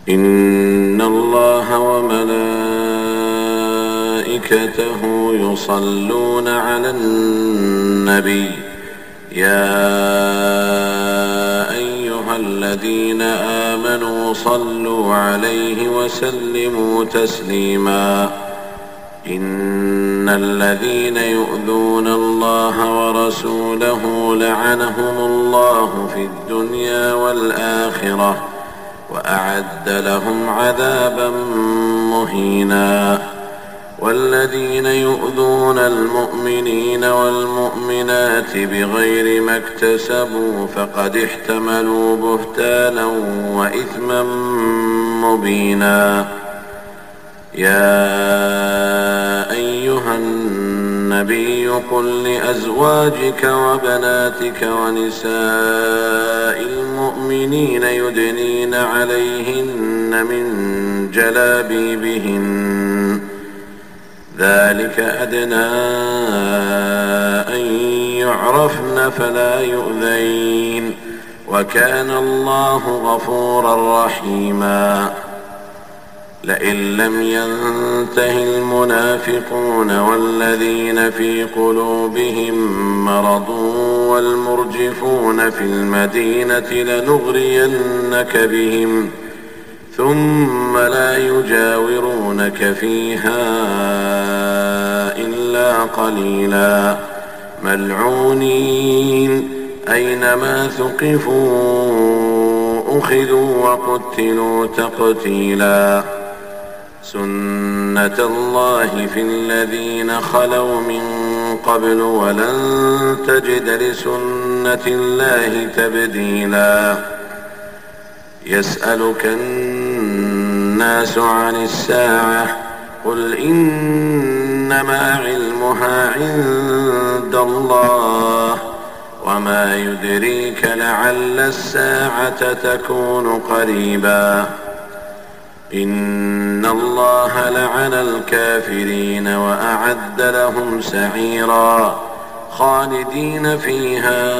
إن الله وملائكته يصلون على النبي يا أيها الذين آمنوا صلوا عليه وسلموا تسليما إن الذين يؤذون الله ورسوله لعنهم الله في الدنيا والآخرة وأعد لهم عذابا مهينا والذين يؤذون المؤمنين والمؤمنات بغير ما اكتسبوا فقد احتملوا بهتانا وإثما مبينا يا أيها النبي قل لأزواجك وبناتك ونساء المؤمنين يدنين عليهن من جلابيبهن ذلك أدنى أن يعرفن فلا يؤذين وكان الله غفورا رحيما لئن لم ينته المنافقون والذين في قلوبهم مرض والمرجفون في المدينة لنغرينك بهم ثم لا يجاورونك فيها إلا قليلا ملعونين أينما ثقفوا أخذوا وقتلوا تقتيلا سنة الله في الذين خلوا من قبل ولن تجد لسنة الله تبديلا يسألك الناس عن الساعة قل إنما علمها عند الله وما يدريك لعل الساعة تكون قريبا إن الله لعن الكافرين وأعد لهم سعيرا خالدين فيها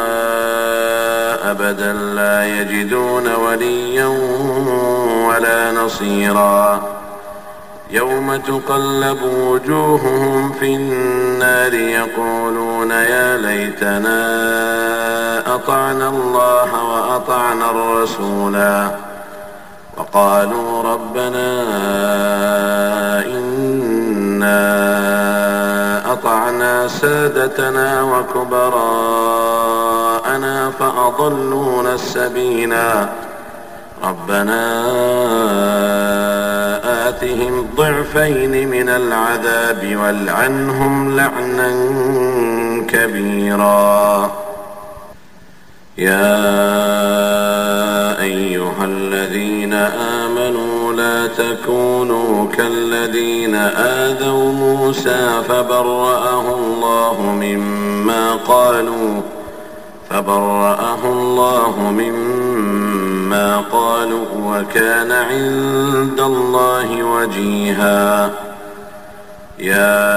أبدا لا يجدون وليا ولا نصيرا يوم تقلب وجوههم في النار يقولون يا ليتنا أطعنا الله وأطعنا الرسولا وقالوا ربنا إنا أطعنا سادتنا وكبراءنا فأضلونا السبيلا ربنا آتهم ضعفين من العذاب والعنهم لعنا كبيرا يا أيها الذين آمنوا لا تكونوا كالذين آذوا موسى فبرأه الله مما قالوا وكان عند الله وجيها يا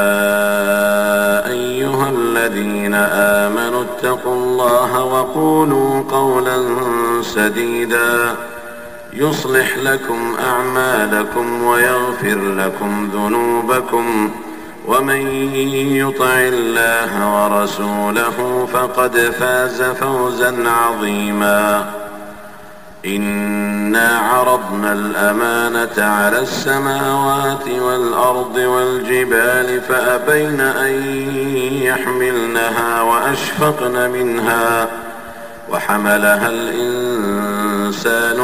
أيها الذين آمنوا اتقوا الله وقولوا قولا سديدا يصلح لكم أعمالكم ويغفر لكم ذنوبكم ومن يطع الله ورسوله فقد فاز فوزا عظيما إنا عرضنا الأمانة على السماوات والأرض والجبال فأبين أن يحملنها وأشفقن منها وحملها الإنسان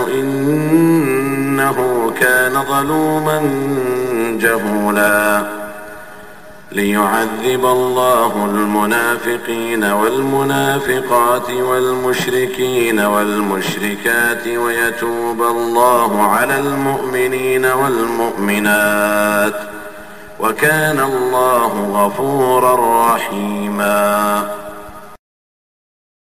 إنه كان ظلوما جهولا ليعذب الله المنافقين والمنافقات والمشركين والمشركات ويتوب الله على المؤمنين والمؤمنات وكان الله غفورا رحيما